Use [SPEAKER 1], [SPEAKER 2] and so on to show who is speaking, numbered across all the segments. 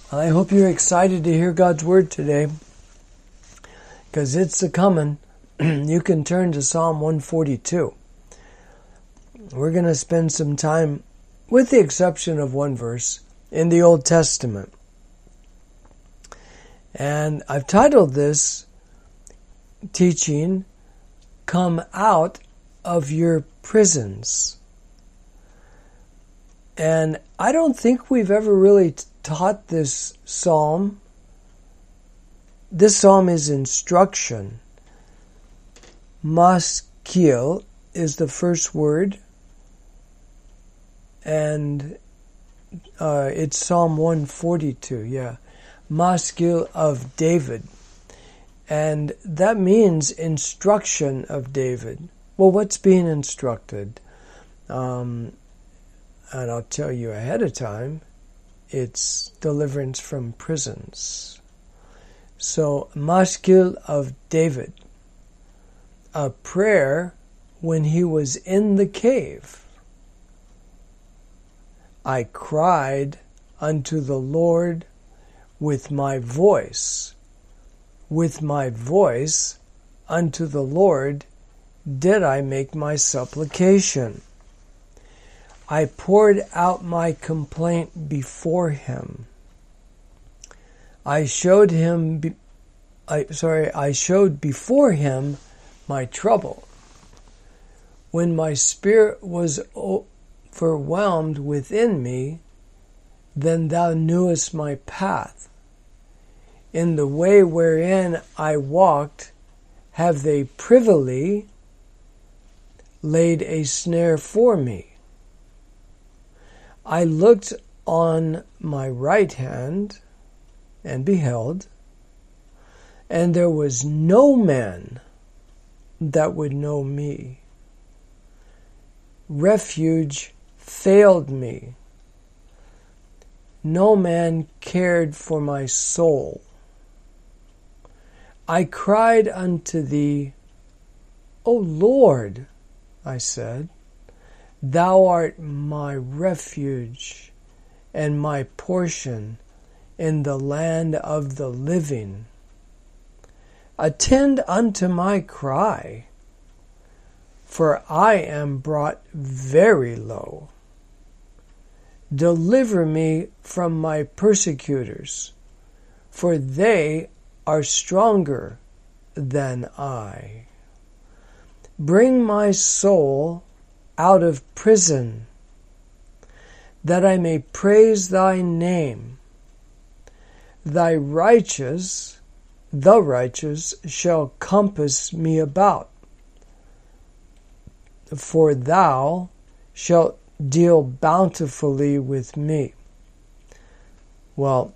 [SPEAKER 1] I hope you're excited to hear God's Word today, because it's a-coming. You can turn to Psalm 142. We're going to spend some time, with the exception of one verse, in the Old Testament. And I've titled this teaching, Come Out of Your Prisons. And I don't think we've ever really taught this psalm. This psalm is instruction. Maskil is the first word, and it's Psalm 142, Maskil of David. And that means instruction of David. Well, what's being instructed? And I'll tell you ahead of time, it's deliverance from prisons. So, Maskil of David, a prayer when he was in the cave. I cried unto the Lord with my voice. With my voice unto the Lord did I make my supplication. I poured out my complaint before him. I showed before him my trouble. When my spirit was overwhelmed within me, then thou knewest my path. In the way wherein I walked, have they privily laid a snare for me. I looked on my right hand and beheld, and there was no man that would know me. Refuge failed me. No man cared for my soul. I cried unto thee, O Lord, I said, thou art my refuge and my portion in the land of the living. Attend unto my cry, for I am brought very low. Deliver me from my persecutors, for they are stronger than I. Bring my soul out of prison, that I may praise thy name. The righteous shall compass me about, for thou shalt deal bountifully with me. Well,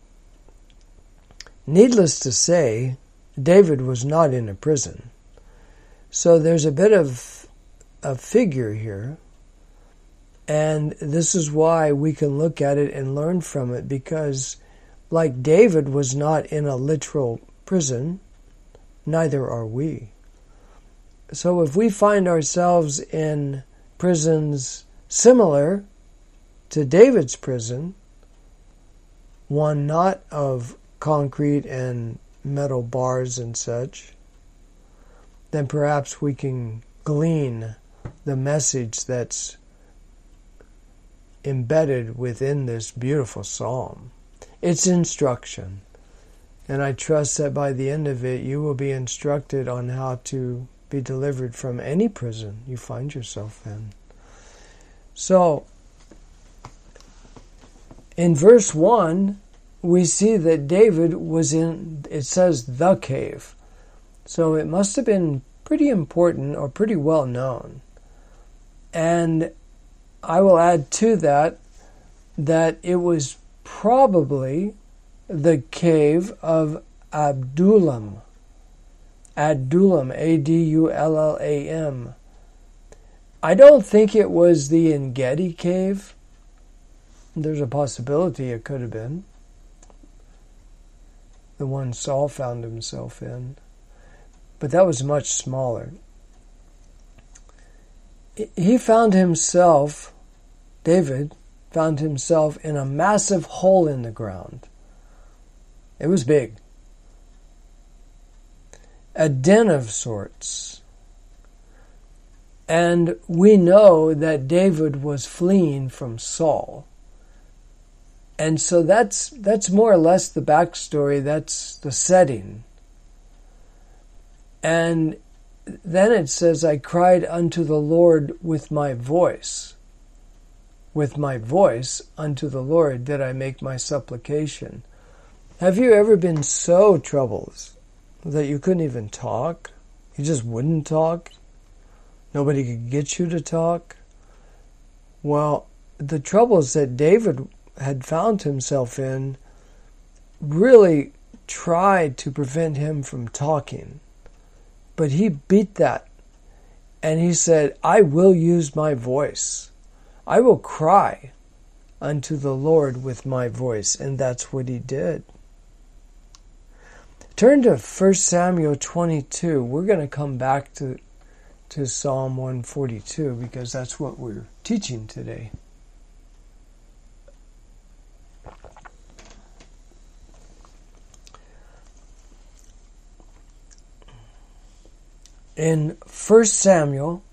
[SPEAKER 1] needless to say, David was not in a prison. So there's a bit of a figure here, and this is why we can look at it and learn from it, because like David was not in a literal prison, neither are we. So if we find ourselves in prisons similar to David's prison, one not of concrete and metal bars and such, then perhaps we can glean the message that's embedded within this beautiful psalm. It's instruction. And I trust that by the end of it, you will be instructed on how to be delivered from any prison you find yourself in. So, in verse 1, we see that David was in, it says, the cave. So it must have been pretty important or pretty well known. And I will add to that it was probably the cave of Adullam. Adullam, Adullam. I don't think it was the En-Gedi cave. There's a possibility it could have been. The one Saul found himself in. But that was much smaller. He found himself, David found himself in a massive hole in the ground. It was big. A den of sorts. And we know that David was fleeing from Saul. And so that's more or less the backstory, that's the setting. And then it says, I cried unto the Lord with my voice. With my voice unto the Lord did I make my supplication. Have you ever been so troubled that you couldn't even talk? You just wouldn't talk? Nobody could get you to talk? Well, the troubles that David had found himself in really tried to prevent him from talking. But he beat that. And he said, I will use my voice. I will cry unto the Lord with my voice. And that's what he did. Turn to 1 Samuel 22. We're going to come back to Psalm 142 because that's what we're teaching today. In 1 Samuel,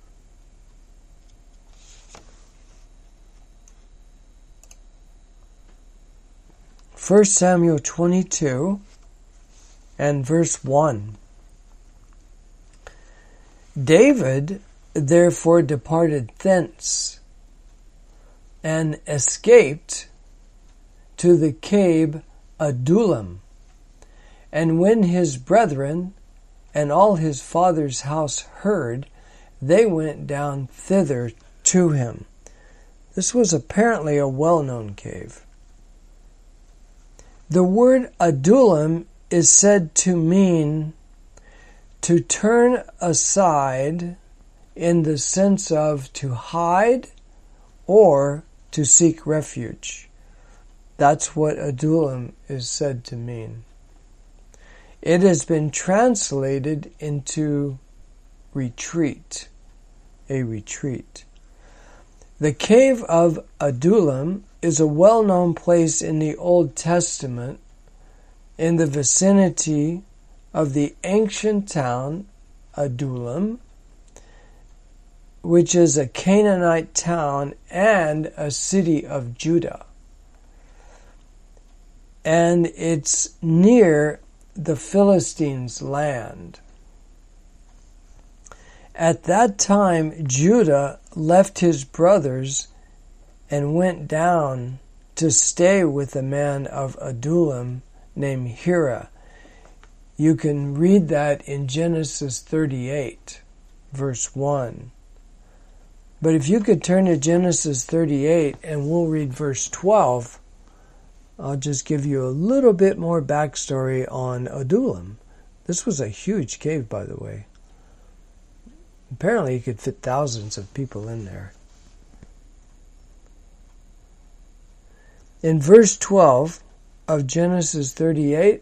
[SPEAKER 1] First Samuel 22 and verse 1. David therefore departed thence and escaped to the cave Adullam. And when his brethren and all his father's house heard, they went down thither to him. This was apparently a well-known cave. The word Adullam is said to mean to turn aside in the sense of to hide or to seek refuge. That's what Adullam is said to mean. It has been translated into retreat, a retreat. The cave of Adullam is a well-known place in the Old Testament in the vicinity of the ancient town Adullam, which is a Canaanite town and a city of Judah. And it's near the Philistines' land. At that time, Judah left his brothers and went down to stay with a man of Adullam named Hira. You can read that in Genesis 38, verse 1. But if you could turn to Genesis 38 and we'll read verse 12, I'll just give you a little bit more backstory on Adullam. This was a huge cave, by the way. Apparently you could fit thousands of people in there. In verse 12 of Genesis 38,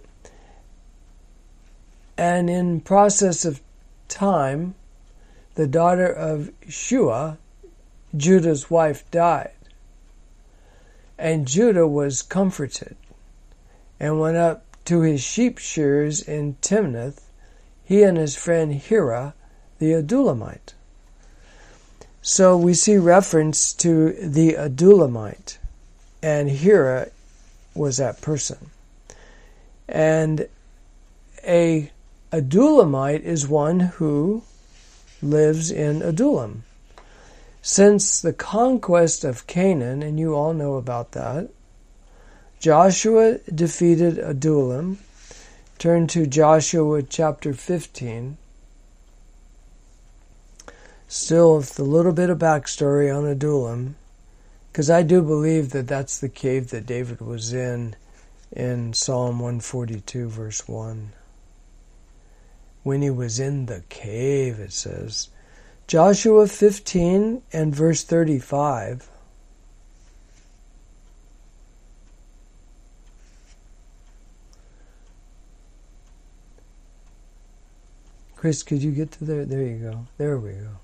[SPEAKER 1] and in process of time, the daughter of Shua, Judah's wife, died. And Judah was comforted, and went up to his sheep shearers in Timnath, he and his friend Hira, the Adullamite. So we see reference to the Adullamite, and Hira was that person. And a Adullamite is one who lives in Adullam. Since the conquest of Canaan, and you all know about that, Joshua defeated Adullam. Turn to Joshua chapter 15. Still, with a little bit of backstory on Adullam, because I do believe that that's the cave that David was in Psalm 142, verse 1. When he was in the cave, it says. Joshua 15 and verse 35. Chris, could you get to there? There you go. There we go.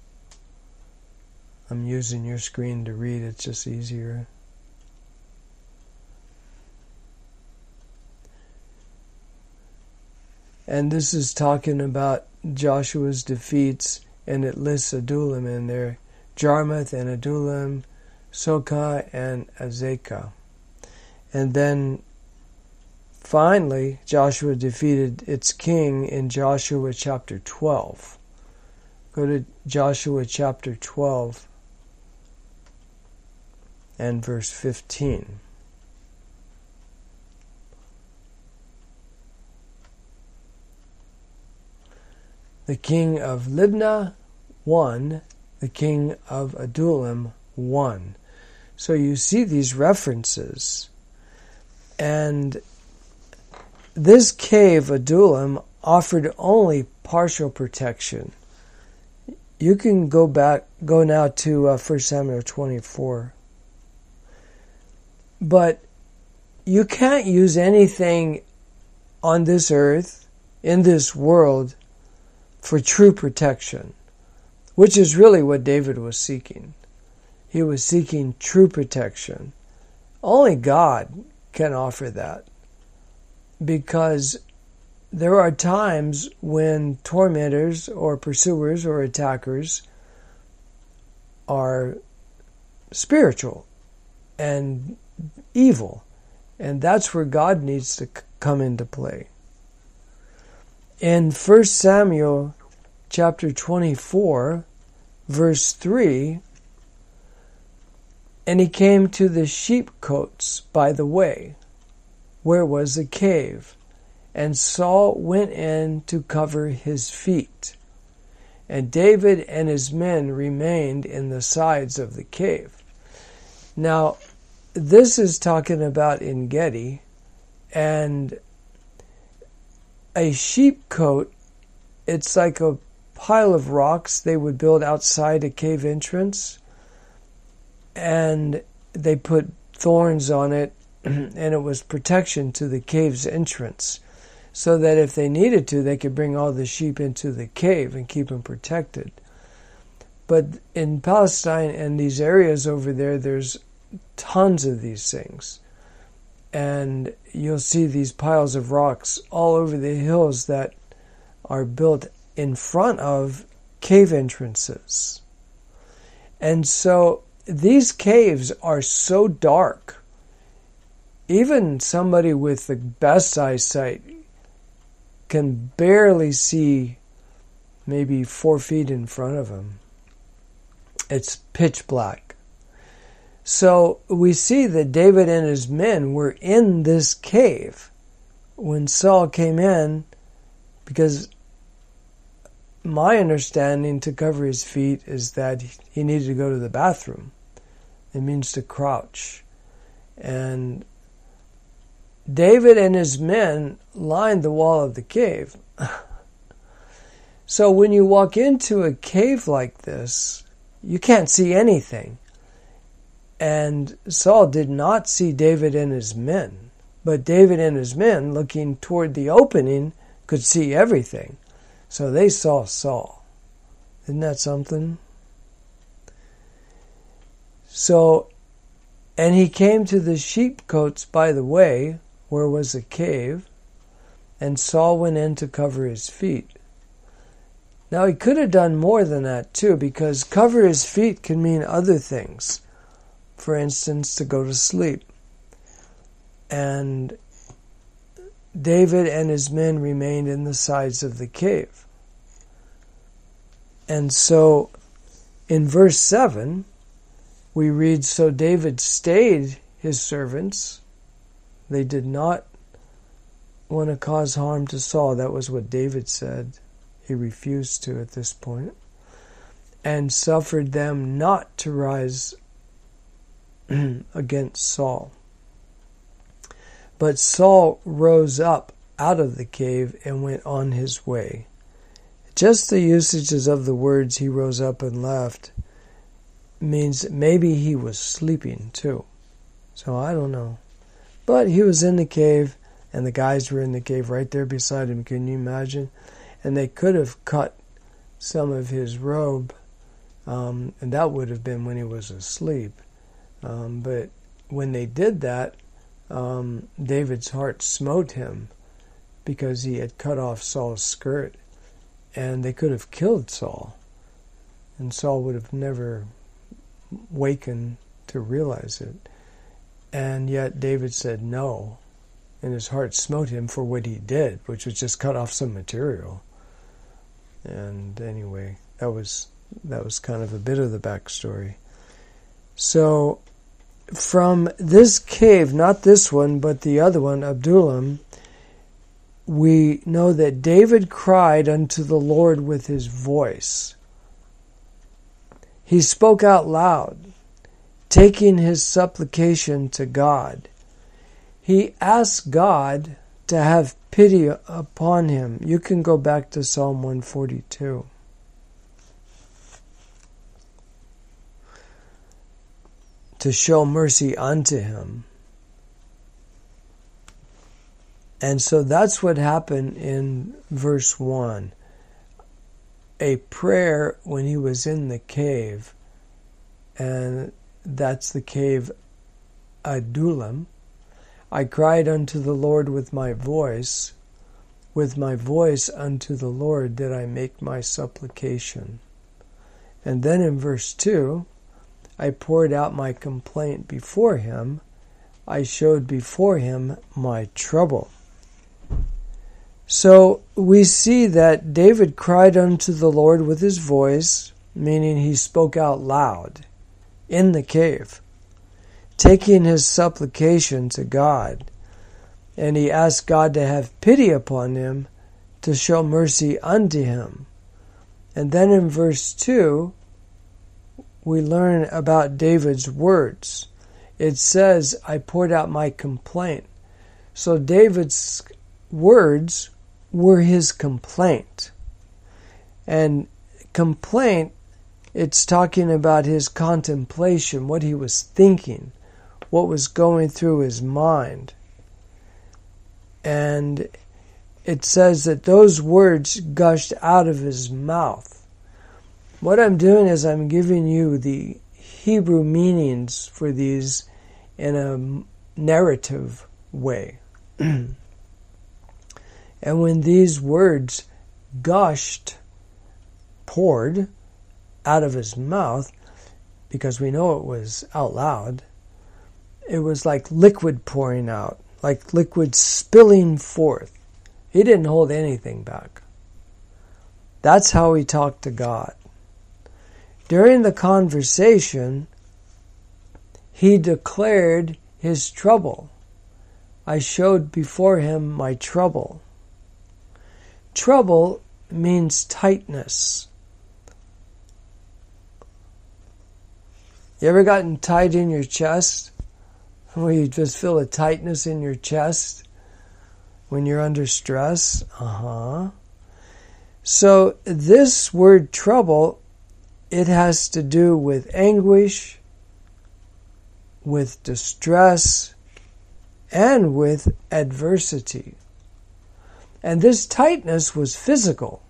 [SPEAKER 1] I'm using your screen to read. It's just easier. And this is talking about Joshua's defeats, and it lists Adullam in there. Jarmuth and Adullam, Soka and Azekah. And then finally, Joshua defeated its king in Joshua chapter 12. Go to Joshua chapter 12 and verse 15. The king of Libnah won, the king of Adullam won. So you see these references. And this cave, Adullam, offered only partial protection. You can go now to 1 Samuel 24. But you can't use anything on this earth, in this world, for true protection, which is really what David was seeking. He was seeking true protection. Only God can offer that, because there are times when tormentors or pursuers or attackers are spiritual and evil, and that's where God needs to come into play. In 1 Samuel chapter 24, verse 3, and he came to the sheepcotes by the way, where was a cave, and Saul went in to cover his feet. And David and his men remained in the sides of the cave. Now, this is talking about En Gedi, and a sheepcote, it's like a pile of rocks they would build outside a cave entrance, and they put thorns on it, and it was protection to the cave's entrance, so that if they needed to, they could bring all the sheep into the cave and keep them protected. But in Palestine and these areas over there, there's tons of these things. And you'll see these piles of rocks all over the hills that are built in front of cave entrances. And so these caves are so dark, even somebody with the best eyesight can barely see maybe 4 feet in front of him. It's pitch black. So we see that David and his men were in this cave when Saul came in, because my understanding to cover his feet is that he needed to go to the bathroom. It means to crouch. And David and his men lined the wall of the cave. So when you walk into a cave like this, you can't see anything. And Saul did not see David and his men. But David and his men, looking toward the opening, could see everything. So they saw Saul. Isn't that something? So, and he came to the sheepcotes by the way, where was a cave, and Saul went in to cover his feet. Now he could have done more than that too, because cover his feet can mean other things. For instance, to go to sleep. And David and his men remained in the sides of the cave. And so in verse 7, we read, so David stayed his servants. They did not want to cause harm to Saul. That was what David said. He refused to at this point. And suffered them not to rise against Saul. But Saul rose up out of the cave and went on his way. Just the usages of the words he rose up and left means maybe he was sleeping too. So I don't know. But he was in the cave, and the guys were in the cave right there beside him. Can you imagine? And they could have cut some of his robe, and that would have been when he was asleep. But when they did that, David's heart smote him, because he had cut off Saul's skirt, and they could have killed Saul, and Saul would have never wakened to realize it. And yet David said no, and his heart smote him for what he did, which was just cut off some material. And anyway, that was kind of a bit of the backstory. So from this cave, not this one, but the other one, Adullam, we know that David cried unto the Lord with his voice. He spoke out loud, taking his supplication to God. He asked God to have pity upon him. You can go back to Psalm 142. To show mercy unto him. And so that's what happened in verse 1. A prayer when he was in the cave, and that's the cave Adullam. I cried unto the Lord with my voice unto the Lord did I make my supplication. And then in verse 2, I poured out my complaint before him, I showed before him my trouble. So we see that David cried unto the Lord with his voice, meaning he spoke out loud in the cave, taking his supplication to God. And he asked God to have pity upon him, to show mercy unto him. And then in verse 2, we learn about David's words. It says, I poured out my complaint. So David's words were his complaint. And complaint, it's talking about his contemplation, what he was thinking, what was going through his mind. And it says that those words gushed out of his mouth. What I'm doing is I'm giving you the Hebrew meanings for these in a narrative way. And when these words gushed, poured out of his mouth, because we know it was out loud, it was like liquid pouring out, like liquid spilling forth. He didn't hold anything back. That's how he talked to God. During the conversation, he declared his trouble. I showed before him my trouble. Trouble means tightness. You ever gotten tight in your chest? Where you just feel a tightness in your chest when you're under stress? So this word trouble, it has to do with anguish, with distress, and with adversity. And this tightness was physical.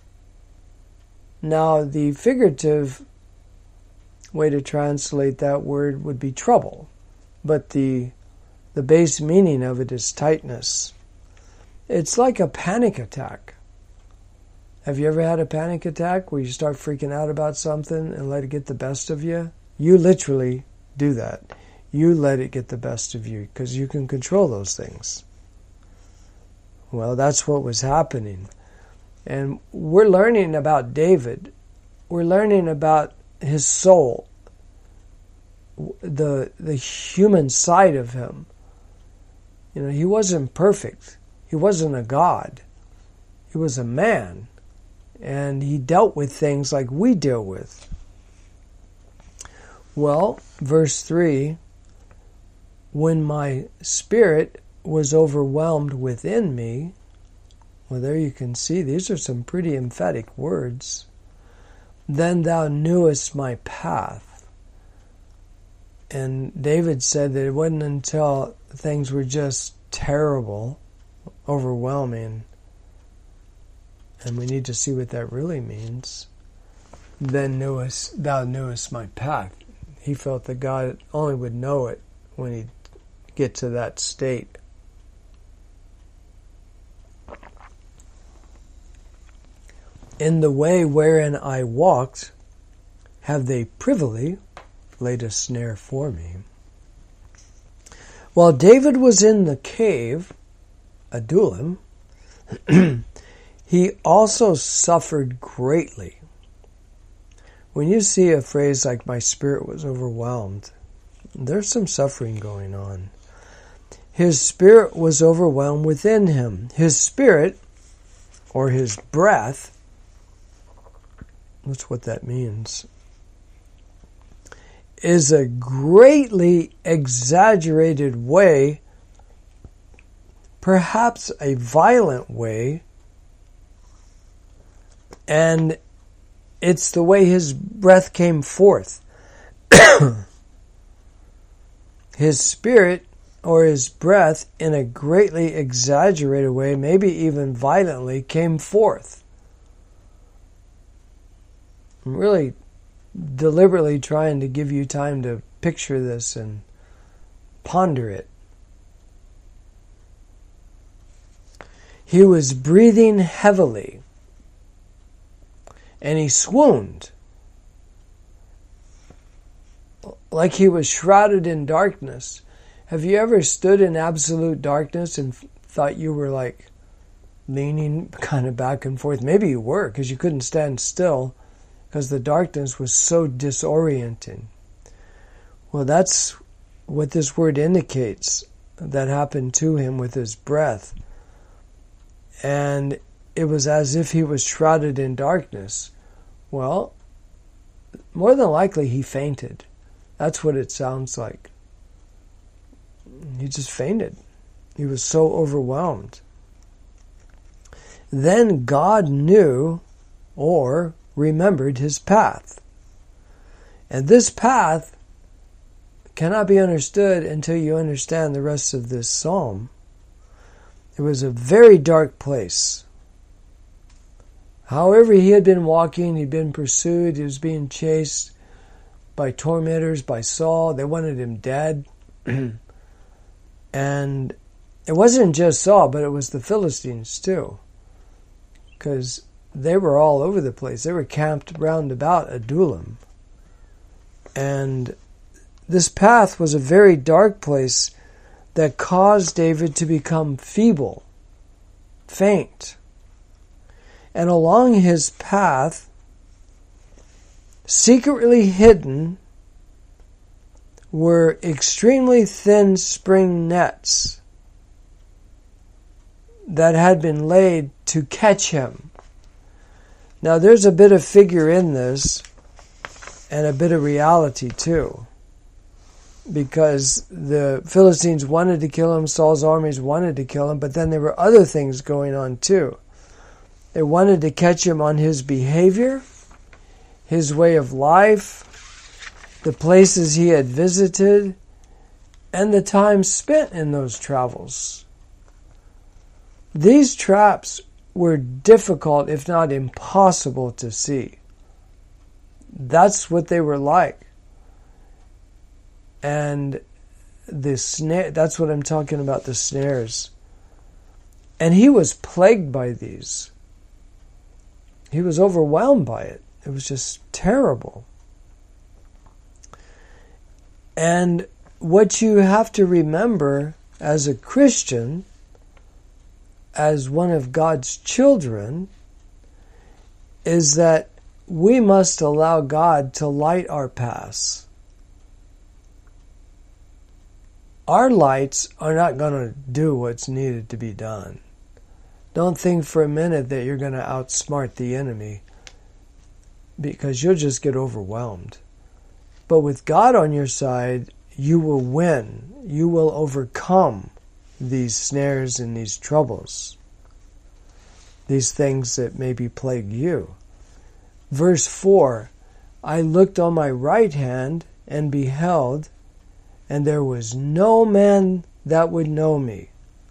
[SPEAKER 1] Now, the figurative way to translate that word would be trouble, but the base meaning of it is tightness. It's like a panic attack. Have you ever had a panic attack where you start freaking out about something and let it get the best of you? You literally do that. You let it get the best of you because you can control those things. Well, that's what was happening. And we're learning about David. We're learning about his soul, the human side of him. You know, he wasn't perfect. He wasn't a god. He was a man. And he dealt with things like we deal with. Well, verse 3, when my spirit was overwhelmed within me, well, there you can see, these are some pretty emphatic words. Then thou knewest my path. And David said that it wasn't until things were just terrible, overwhelming, and we need to see what that really means. Then thou knewest my path. He felt that God only would know it when he'd get to that state. In the way wherein I walked, have they privily laid a snare for me. While David was in the cave, Adullam, he also suffered greatly. When you see a phrase like, my spirit was overwhelmed, there's some suffering going on. His spirit was overwhelmed within him. His spirit, or his breath, that's what that means, is a greatly exaggerated way, perhaps a violent way, and it's the way his breath came forth. His spirit or his breath in a greatly exaggerated way, maybe even violently, came forth. I'm really deliberately trying to give you time to picture this and ponder it. He was breathing heavily, and he swooned, like he was shrouded in darkness. Have you ever stood in absolute darkness and thought you were like leaning kind of back and forth? Maybe you were, because you couldn't stand still, because the darkness was so disorienting. Well, that's what this word indicates that happened to him with his breath. And it was as if he was shrouded in darkness. Well, more than likely he fainted. That's what it sounds like. He just fainted. He was so overwhelmed. Then God knew or remembered his path. And this path cannot be understood until you understand the rest of this psalm. It was a very dark place. However, he had been walking, he'd been pursued, he was being chased by tormentors, by Saul. They wanted him dead. And it wasn't just Saul, but it was the Philistines too. Because they were all over the place. They were camped round about Adullam. And this path was a very dark place that caused David to become feeble, faint. And along his path, secretly hidden, were extremely thin spring nets that had been laid to catch him. Now there's a bit of figure in this and a bit of reality too, because the Philistines wanted to kill him, Saul's armies wanted to kill him, but then there were other things going on too. They wanted to catch him on his behavior, his way of life, the places he had visited, and the time spent in those travels. These traps were difficult, if not impossible, to see. That's what they were like. And the snare, that's what I'm talking about, the snares. And he was plagued by these. He was overwhelmed by it. It was just terrible. And what you have to remember as a Christian, as one of God's children, is that we must allow God to light our paths. Our lights are not going to do what's needed to be done. Don't think for a minute that you're going to outsmart the enemy, because you'll just get overwhelmed. But with God on your side, you will win. You will overcome these snares and these troubles, these things that maybe plague you. Verse 4, I looked on my right hand and beheld, and there was no man that would know me.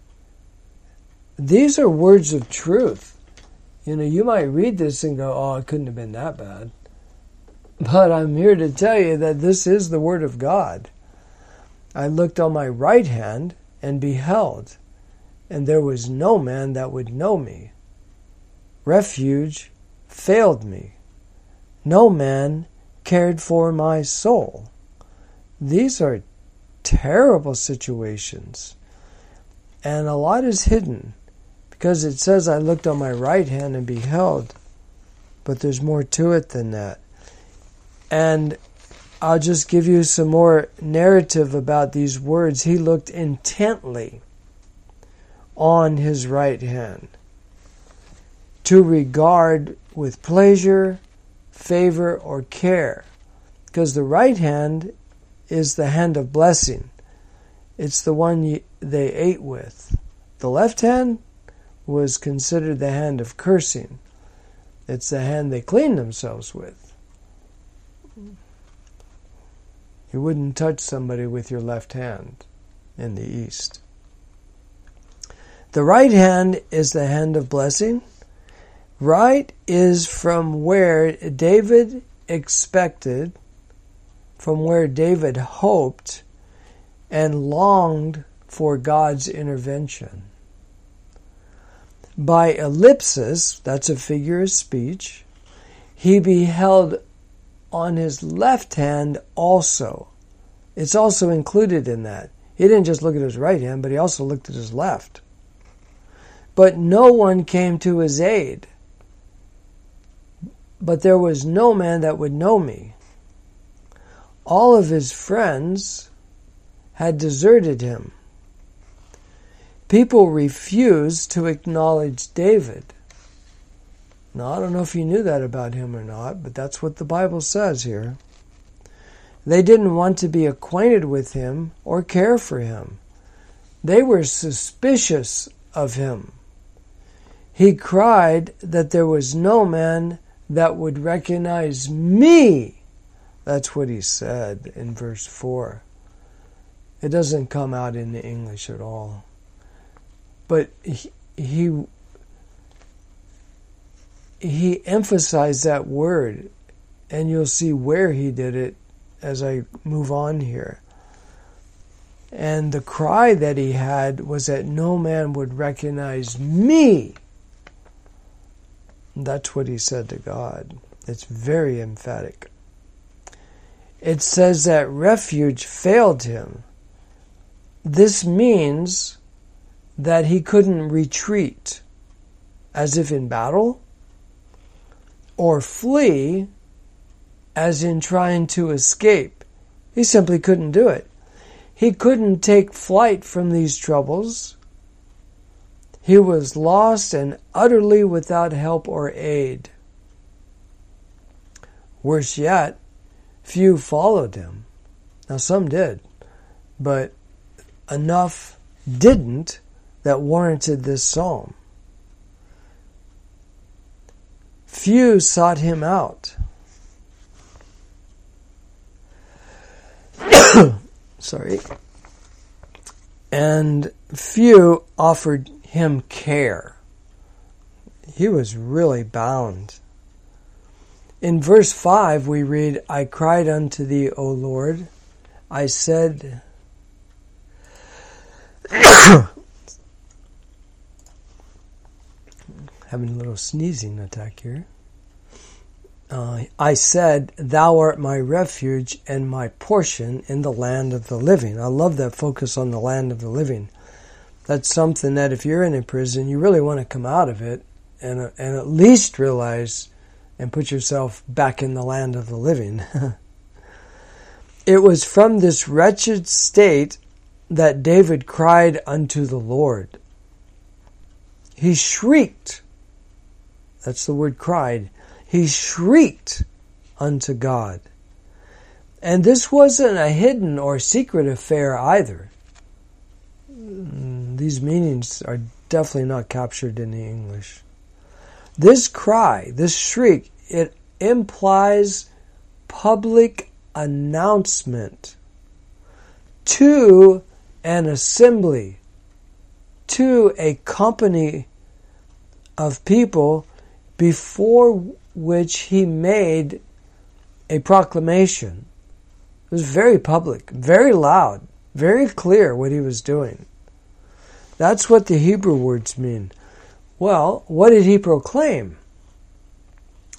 [SPEAKER 1] These are words of truth. You might read this and go, oh, it couldn't have been that bad. But I'm here to tell you that this is the word of God. I looked on my right hand and beheld, and there was no man that would know me. Refuge failed me. No man cared for my soul. These are terrible situations. And a lot is hidden, because it says, I looked on my right hand and beheld, but there's more to it than that. And I'll just give you some more narrative about these words. He looked intently on his right hand, to regard with pleasure, favor, or care. Because the right hand is the hand of blessing. It's the one they ate with. The left hand was considered the hand of cursing. It's the hand they cleaned themselves with. You wouldn't touch somebody with your left hand in the East. The right hand is the hand of blessing. Right is from where David expected, from where David hoped and longed for God's intervention. By ellipsis, that's a figure of speech, he beheld on his left hand also. It's also included in that. He didn't just look at his right hand, but he also looked at his left. But no one came to his aid. But there was no man that would know me. All of his friends had deserted him. People refused to acknowledge David. Now, I don't know if you knew that about him or not, but that's what the Bible says here. They didn't want to be acquainted with him or care for him. They were suspicious of him. He cried that there was no man that would recognize me. That's what he said in verse 4. It doesn't come out in the English at all. But he emphasized that word, and you'll see where he did it as I move on here. And the cry that he had was that no man would recognize me. That's what he said to God. It's very emphatic. It says that refuge failed him. This means that he couldn't retreat, as if in battle, or flee, as in trying to escape. He simply couldn't do it. He couldn't take flight from these troubles. He was lost and utterly without help or aid. Worse yet, few followed him. Now some did, but enough didn't that warranted this psalm. Few sought him out. Sorry. And few offered him care. He was really bound. In verse 5 we read, I cried unto thee, O Lord. I said, having a little sneezing attack here. I said, thou art my refuge and my portion in the land of the living. I love that focus on the land of the living. That's something that if you're in a prison, you really want to come out of it and at least realize and put yourself back in the land of the living. It was from this wretched state that David cried unto the Lord. He shrieked. That's the word cried. He shrieked unto God. And this wasn't a hidden or secret affair either. These meanings are definitely not captured in the English. This cry, this shriek, it implies public announcement to an assembly, to a company of people before which he made a proclamation. It was very public, very loud, very clear what he was doing. That's what the Hebrew words mean. Well, what did he proclaim?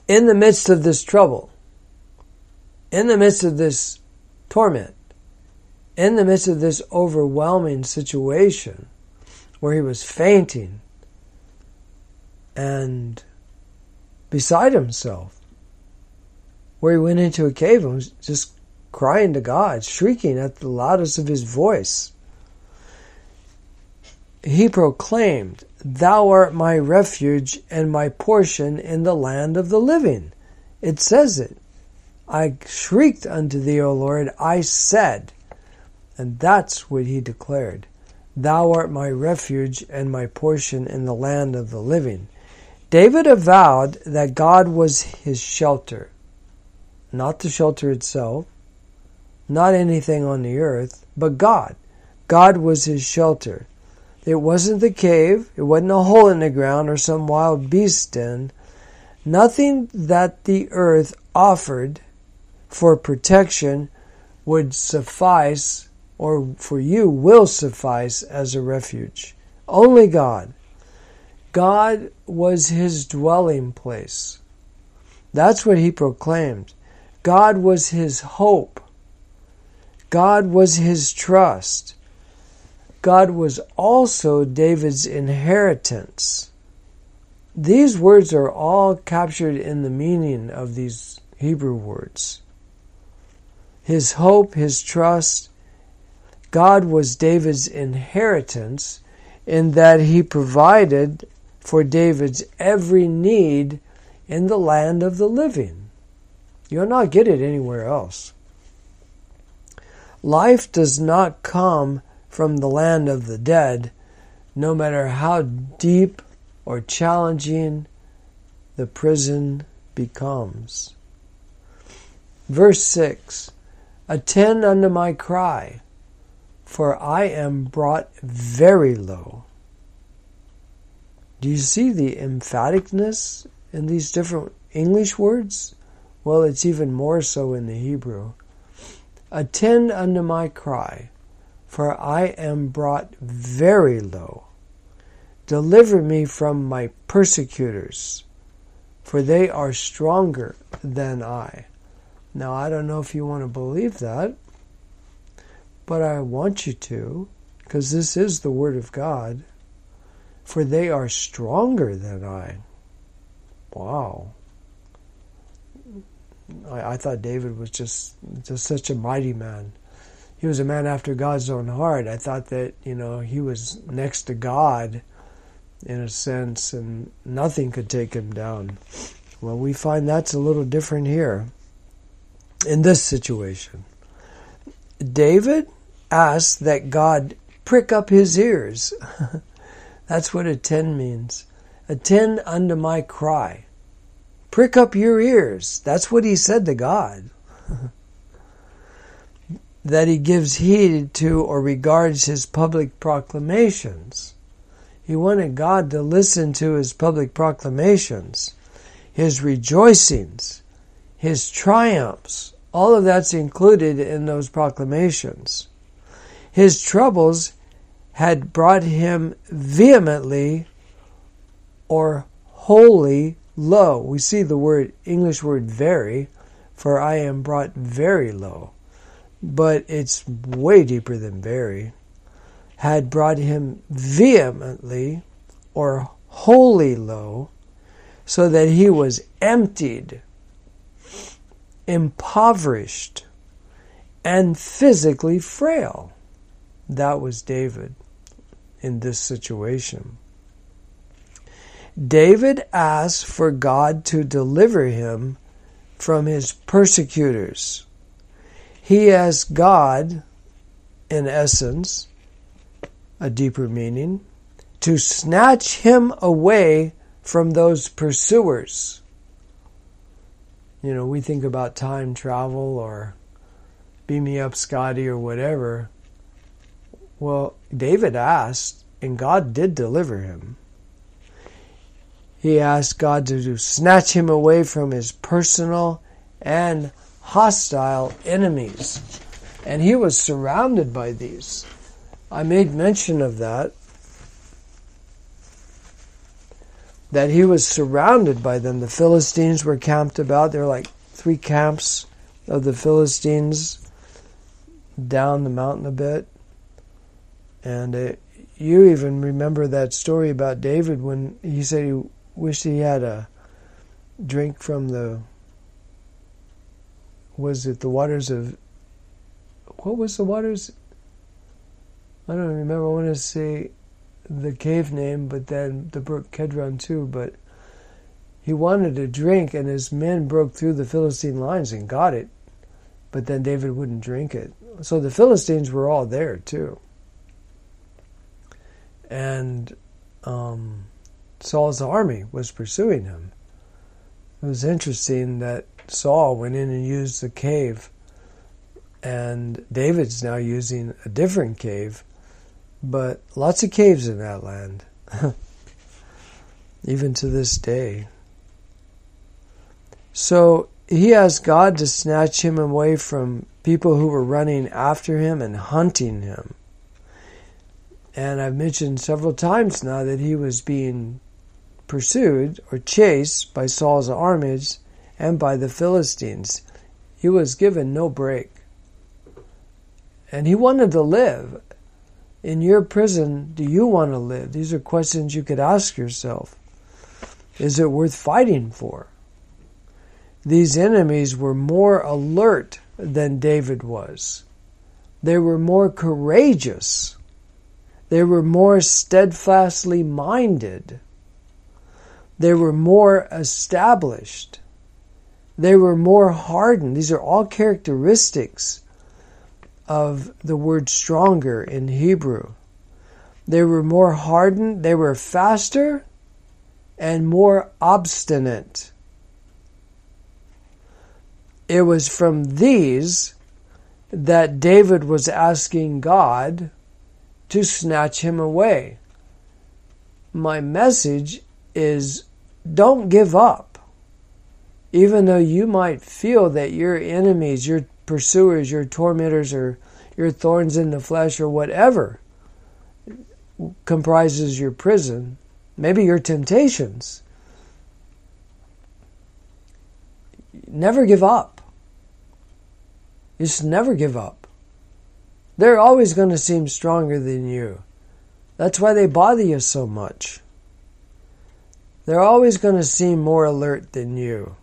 [SPEAKER 1] in the midst of this trouble, in the midst of this torment, in the midst of this overwhelming situation where he was fainting and beside himself, where he went into a cave and was just crying to God, shrieking at the loudest of his voice. He proclaimed, "Thou art my refuge and my portion in the land of the living." It says it. I shrieked unto thee, O Lord, I said. And that's what he declared. Thou art my refuge and my portion in the land of the living. David avowed that God was his shelter. Not the shelter itself, not anything on the earth, but God. God was his shelter. It wasn't the cave, it wasn't a hole in the ground or some wild beast den. Nothing that the earth offered for protection would suffice, or for you will suffice as a refuge. Only God. God was his dwelling place. That's what he proclaimed. God was his hope. God was his trust. God was also David's inheritance. These words are all captured in the meaning of these Hebrew words. His hope, his trust. God was David's inheritance in that he provided for David's every need in the land of the living. You'll not get it anywhere else. Life does not come from the land of the dead, no matter how deep or challenging the prison becomes. Verse 6, "Attend unto my cry, for I am brought very low." Do you see the emphaticness in these different English words? Well, it's even more so in the Hebrew. "Attend unto my cry, for I am brought very low. Deliver me from my persecutors, for they are stronger than I." Now, I don't know if you want to believe that, but I want you to, because this is the Word of God. For they are stronger than I. Wow. I thought David was just such a mighty man. He was a man after God's own heart. I thought that, he was next to God in a sense, and nothing could take him down. Well, we find that's a little different here in this situation. David asked that God prick up his ears. That's what attend means. Attend unto my cry. Prick up your ears. That's what he said to God. That he gives heed to or regards his public proclamations. He wanted God to listen to his public proclamations, his rejoicings, his triumphs. All of that's included in those proclamations. His troubles had brought him vehemently or wholly low. We see the English word very, for I am brought very low. But it's way deeper than very. Had brought him vehemently or wholly low, so that he was emptied, impoverished, and physically frail. That was David in this situation. David asked for God to deliver him from his persecutors. He asked God, in essence, a deeper meaning, to snatch him away from those pursuers. We think about time travel or beam me up, Scotty, or whatever. Well, David asked, and God did deliver him. He asked God to snatch him away from his personal and hostile enemies. And he was surrounded by these. I made mention of that. that he was surrounded by them. The Philistines were camped about. There were like 3 camps of the Philistines down the mountain a bit. And you even remember that story about David when he said he wished he had a drink from the waters of, what was the waters? I don't remember. I want to say the cave name, but then the brook Kedron too. But he wanted a drink, and his men broke through the Philistine lines and got it. But then David wouldn't drink it. So the Philistines were all there too. And Saul's army was pursuing him. It was interesting that Saul went in and used the cave, and David's now using a different cave. But lots of caves in that land, even to this day. So he asked God to snatch him away from people who were running after him and hunting him. And I've mentioned several times now that he was being pursued or chased by Saul's armies and by the Philistines. He was given no break. And he wanted to live. In your prison, do you want to live? These are questions you could ask yourself. Is it worth fighting for? These enemies were more alert than David was. They were more courageous. They were more steadfastly minded. They were more established. They were more hardened. These are all characteristics of the word stronger in Hebrew. They were more hardened, they were faster, and more obstinate. It was from these that David was asking God to snatch him away. My message is, don't give up. Even though you might feel that your enemies, your pursuers, your tormentors, or your thorns in the flesh, or whatever comprises your prison, maybe your temptations, never give up. Just never give up. They're always going to seem stronger than you. That's why they bother you so much. They're always going to seem more alert than you.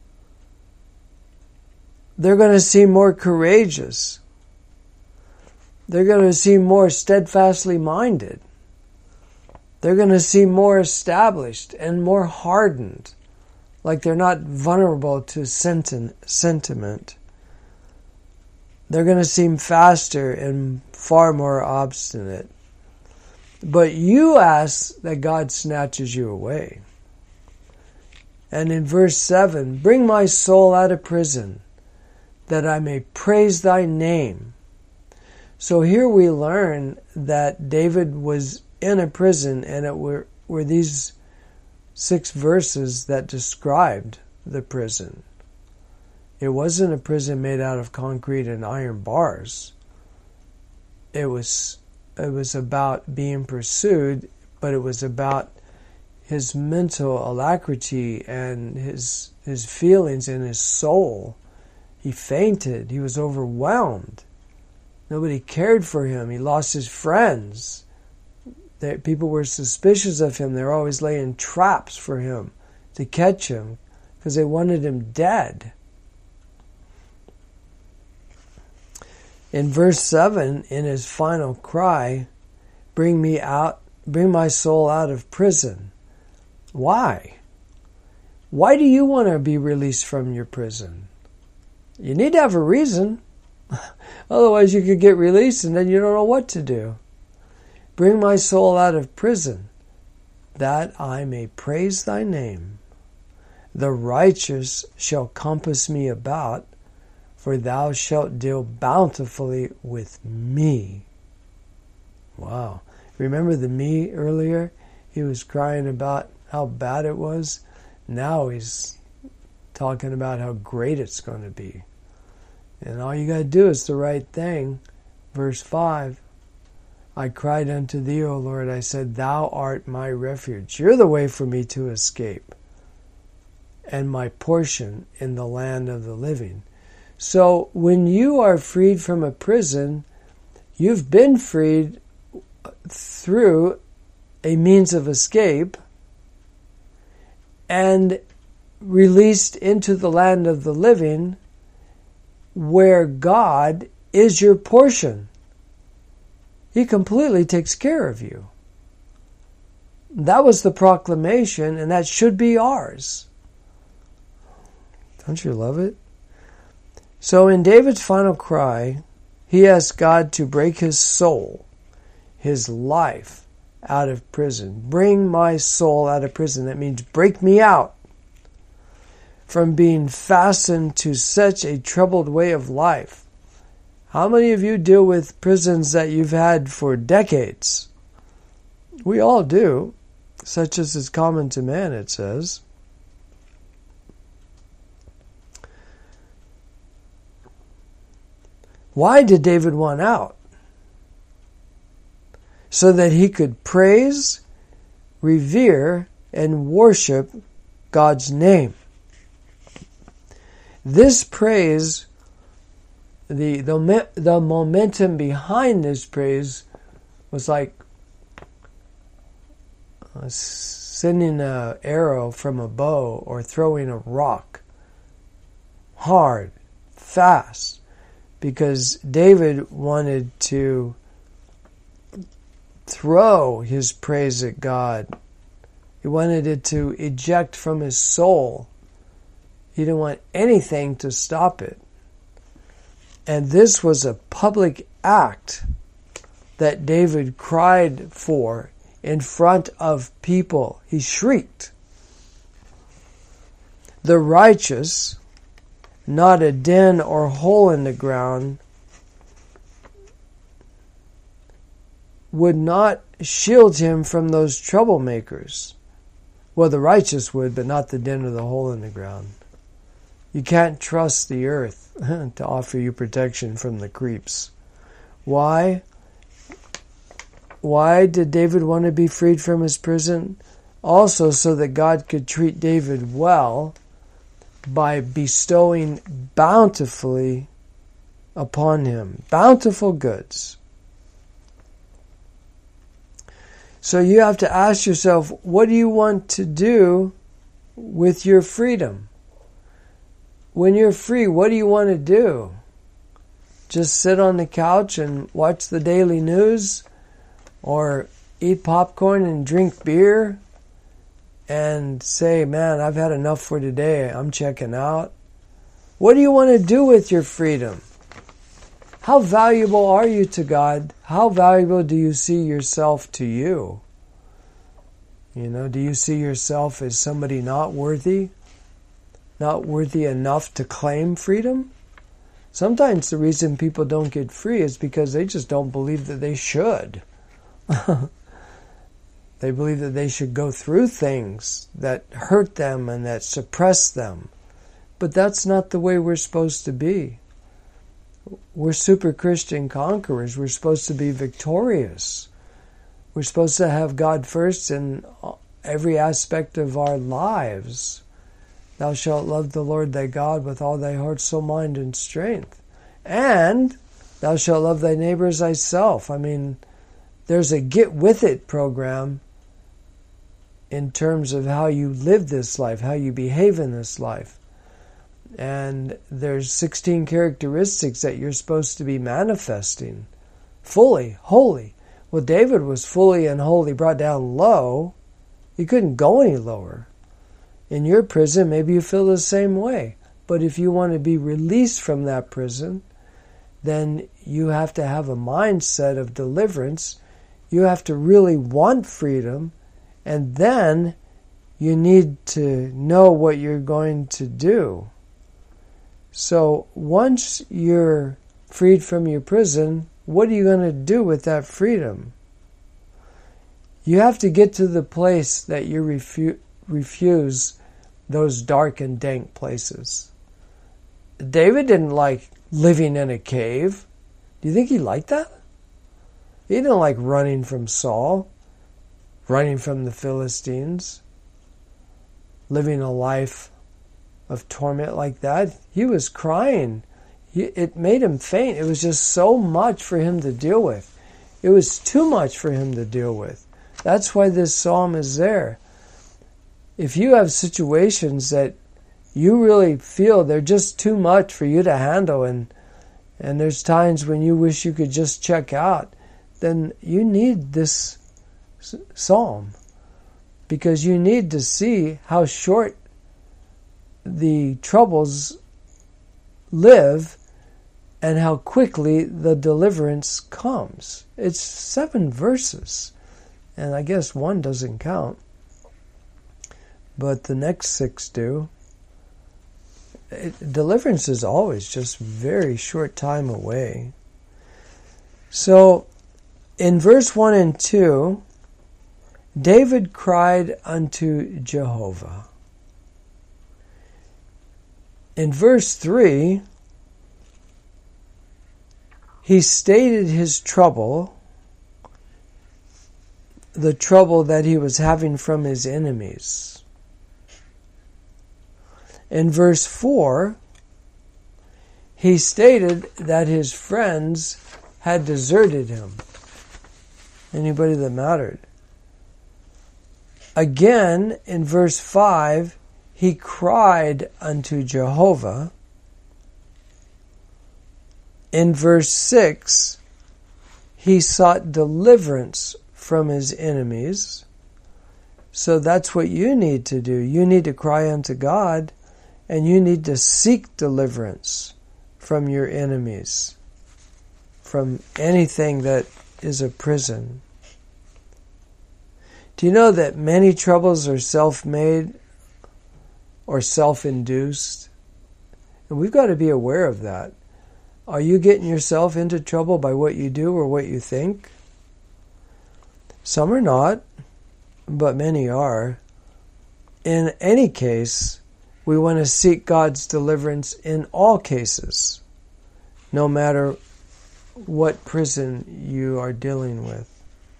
[SPEAKER 1] They're going to seem more courageous. They're going to seem more steadfastly minded. They're going to seem more established and more hardened, like they're not vulnerable to sentiment. They're going to seem faster and far more obstinate. But you ask that God snatches you away. And in verse 7, bring my soul out of prison, that I may praise thy name. So here we learn that David was in a prison, and it were these 6 verses that described the prison. It wasn't a prison made out of concrete and iron bars. It was about being pursued, but it was about his mental alacrity and his feelings and his soul. He fainted. He was overwhelmed. Nobody cared for him. He lost his friends. People were suspicious of him. They were always laying traps for him to catch him because they wanted him dead. In verse 7, in his final cry, bring my soul out of prison. Why? Why do you want to be released from your prison? You need to have a reason. Otherwise you could get released and then you don't know what to do. Bring my soul out of prison, that I may praise thy name. The righteous shall compass me about, for thou shalt deal bountifully with me. Wow. Remember the me earlier? He was crying about how bad it was. Now he's talking about how great it's going to be. And all you got to do is the right thing. Verse 5. I cried unto thee, O Lord. I said, thou art my refuge. You're the way for me to escape, and my portion in the land of the living. So when you are freed from a prison, you've been freed through a means of escape and released into the land of the living, where God is your portion. He completely takes care of you. That was the proclamation, and that should be ours. Don't you love it? So in David's final cry, he asked God to break his soul, his life, out of prison. Bring my soul out of prison. That means break me out from being fastened to such a troubled way of life. How many of you deal with prisons that you've had for decades? We all do. Such as is common to man, it says. Why did David want out? So that he could praise, revere, and worship God's name. This praise, the momentum behind this praise was like sending an arrow from a bow or throwing a rock. Hard, fast. Because David wanted to throw his praise at God. He wanted it to eject from his soul. He didn't want anything to stop it. And this was a public act that David cried for in front of people. He shrieked. The righteous, not a den or hole in the ground, would not shield him from those troublemakers. Well, the righteous would, but not the den or the hole in the ground. You can't trust the earth to offer you protection from the creeps. Why? Why did David want to be freed from his prison? Also so that God could treat David well by bestowing bountifully upon him. Bountiful goods. So you have to ask yourself, what do you want to do with your freedom? When you're free, what do you want to do? Just sit on the couch and watch the daily news? Or eat popcorn and drink beer? And say, man, I've had enough for today. I'm checking out. What do you want to do with your freedom? How valuable are you to God? How valuable do you see yourself to you? Do you see yourself as somebody not worthy? Not worthy enough to claim freedom? Sometimes the reason people don't get free is because they just don't believe that they should. They believe that they should go through things that hurt them and that suppress them. But that's not the way we're supposed to be. We're super Christian conquerors. We're supposed to be victorious. We're supposed to have God first in every aspect of our lives. Thou shalt love the Lord thy God with all thy heart, soul, mind, and strength. And thou shalt love thy neighbor as thyself. There's a get with it program in terms of how you live this life, how you behave in this life. And there's 16 characteristics that you're supposed to be manifesting. Fully, holy. Well, David was fully and wholly brought down low. He couldn't go any lower. In your prison, maybe you feel the same way. But if you want to be released from that prison, then you have to have a mindset of deliverance. You have to really want freedom. And then you need to know what you're going to do. So once you're freed from your prison, what are you going to do with that freedom? You have to get to the place that you refuse those dark and dank places. David didn't like living in a cave. Do you think he liked that? He didn't like running from Saul, running from the Philistines, living a life of torment like that. He was crying. It made him faint. It was just so much for him to deal with. It was too much for him to deal with. That's why this psalm is there. If you have situations that you really feel they're just too much for you to handle, and there's times when you wish you could just check out, then you need this psalm, because you need to see how short the troubles live and how quickly the deliverance comes. It's 7 verses, and I guess 1 doesn't count, but the next 6 do. Deliverance is always just very short time away. So, in verse 1 and 2, David cried unto Jehovah. In verse 3, he stated his trouble, the trouble that he was having from his enemies. In verse 4, he stated that his friends had deserted him. Anybody that mattered. Again, in verse 5, he cried unto Jehovah. In verse 6, he sought deliverance from his enemies. So that's what you need to do. You need to cry unto God, and you need to seek deliverance from your enemies, from anything that is a prison. Do you know that many troubles are self-made or self-induced? And we've got to be aware of that. Are you getting yourself into trouble by what you do or what you think? Some are not, but many are. In any case, we want to seek God's deliverance in all cases, no matter what prison you are dealing with.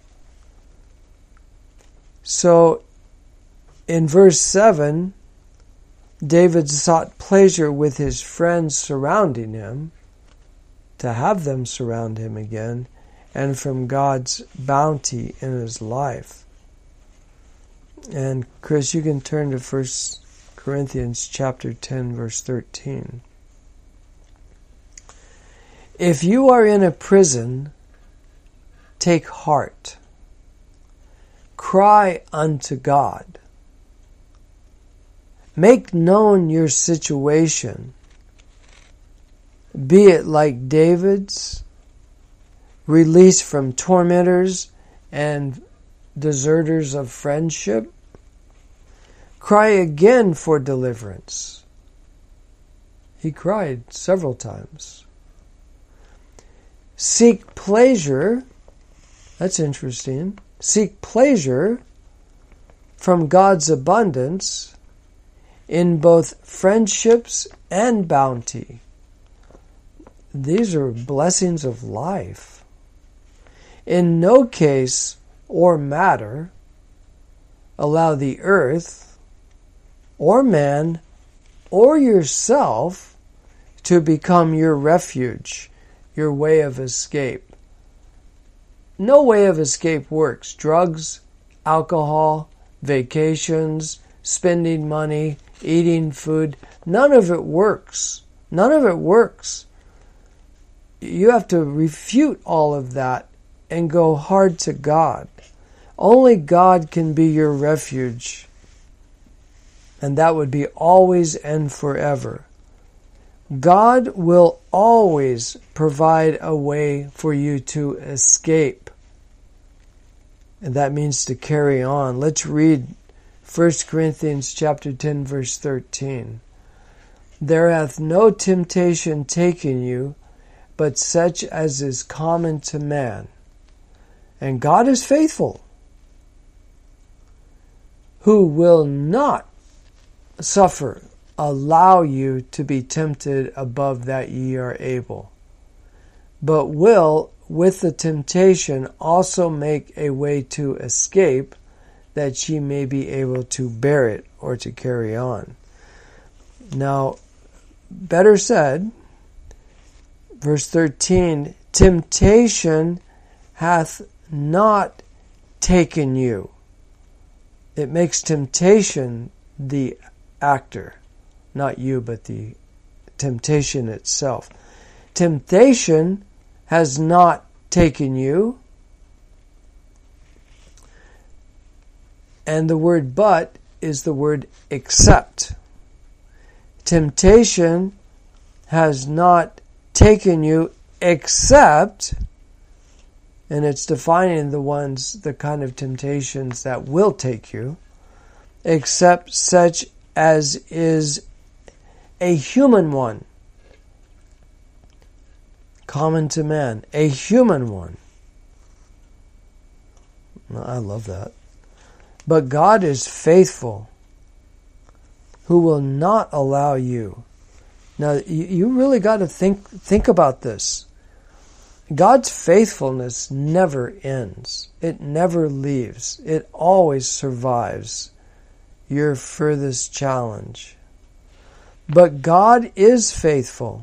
[SPEAKER 1] So, in verse 7, David sought pleasure with his friends surrounding him, to have them surround him again, and from God's bounty in his life. And Chris, you can turn to 1 Corinthians chapter 10, verse 13. If you are in a prison, take heart. Cry unto God. Make known your situation, be it like David's, release from tormentors and deserters of friendship. Cry again for deliverance. He cried several times. Seek pleasure. That's interesting. Seek pleasure from God's abundance in both friendships and bounty. These are blessings of life. In no case or matter allow the earth or man or yourself to become your refuge, your way of escape. No way of escape works. Drugs, alcohol, vacations, spending money, eating food, none of it works. None of it works. You have to refute all of that and go hard to God. Only God can be your refuge. And that would be always and forever. God will always provide a way for you to escape. And that means to carry on. Let's read 1 Corinthians chapter 10, verse 13. There hath no temptation taken you, but such as is common to man. And God is faithful, who will not allow you to be tempted above that ye are able, but will with the temptation also make a way to escape, that she may be able to bear it or to carry on. Now, better said, verse 13, temptation hath not taken you. It makes temptation the actor, not you, but the temptation itself. Temptation has not taken you. And the word but is the word except. Temptation has not taken you except, and it's defining the kind of temptations that will take you, except such as is a human one. Common to man. A human one. I love that. But God is faithful, who will not allow you. Now, you really got to think about this. God's faithfulness never ends. It never leaves. It always survives your furthest challenge. But God is faithful,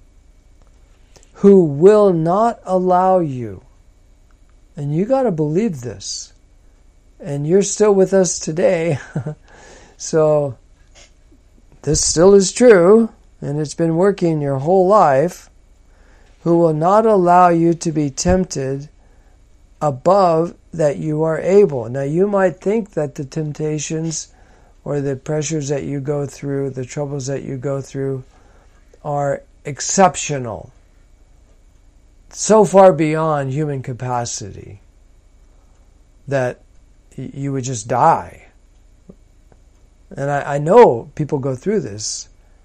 [SPEAKER 1] who will not allow you. And you got to believe this. And you're still with us today. So this still is true, and it's been working your whole life. Who will not allow you to be tempted above that you are able. Now you might think that the temptations or the pressures that you go through, the troubles that you go through, are exceptional. So far beyond human capacity that you would just die. And I know people go through this.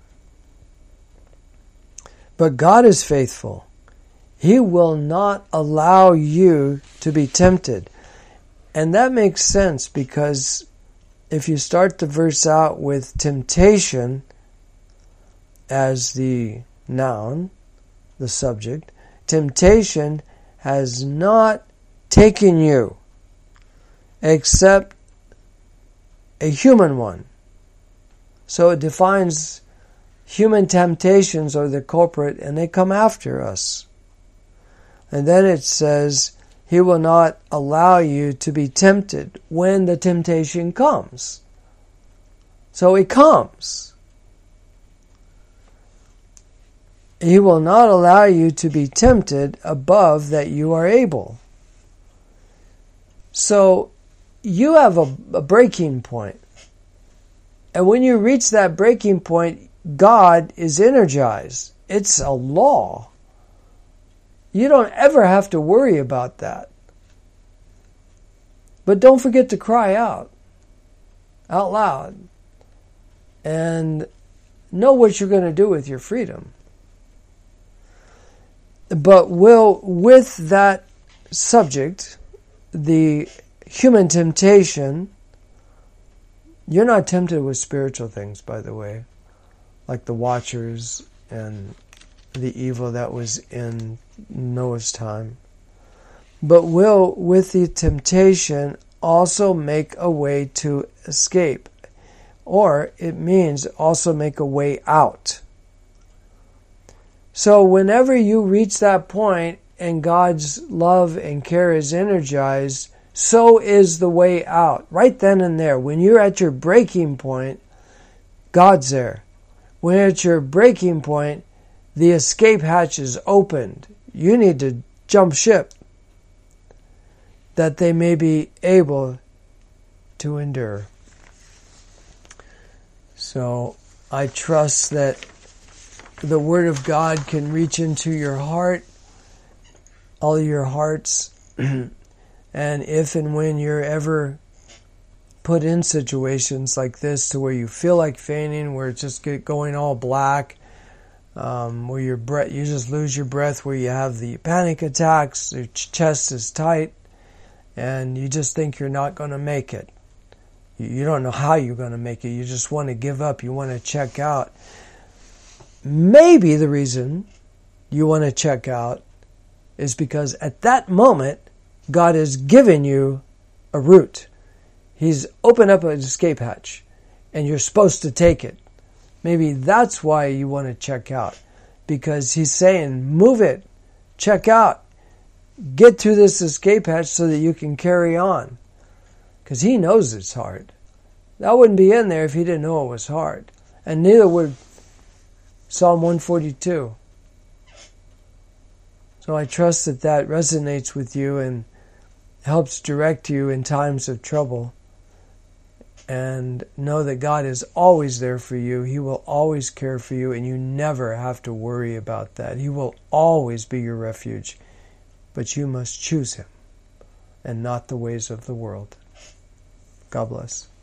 [SPEAKER 1] But God is faithful. He will not allow you to be tempted. And that makes sense, because if you start the verse out with temptation as the noun, the subject, temptation has not taken you except a human one. So it defines human temptations are the culprit, and they come after us. And then it says, He will not allow you to be tempted when the temptation comes. So it comes. He will not allow you to be tempted above that you are able. So you have a breaking point. And when you reach that breaking point, God is energized. It's a law. You don't ever have to worry about that. But don't forget to cry out loud, and know what you're going to do with your freedom. But with that subject, the human temptation, you're not tempted with spiritual things, by the way, like the Watchers and the evil that was in Noah's time. But will, with the temptation, also make a way to escape. Or it means also make a way out. So whenever you reach that point and God's love and care is energized, so is the way out. Right then and there. When you're at your breaking point, God's there. When you're at your breaking point, the escape hatch is opened. You need to jump ship, that they may be able to endure. So I trust that the Word of God can reach into your heart, all your hearts, and if and when you're ever put in situations like this to where you feel like fainting, where it's just going all black, where you just lose your breath, where you have the panic attacks, your chest is tight, and you just think you're not going to make it. You don't know how you're going to make it. You just want to give up. You want to check out. Maybe the reason you want to check out is because at that moment, God has given you a route. He's opened up an escape hatch, and you're supposed to take it. Maybe that's why you want to check out, because he's saying, move it, check out, get through this escape hatch so that you can carry on. Because he knows it's hard. That wouldn't be in there if he didn't know it was hard. And neither would Psalm 142. So I trust that that resonates with you and helps direct you in times of trouble. And know that God is always there for you. He will always care for you, and you never have to worry about that. He will always be your refuge. But you must choose him and not the ways of the world. God bless.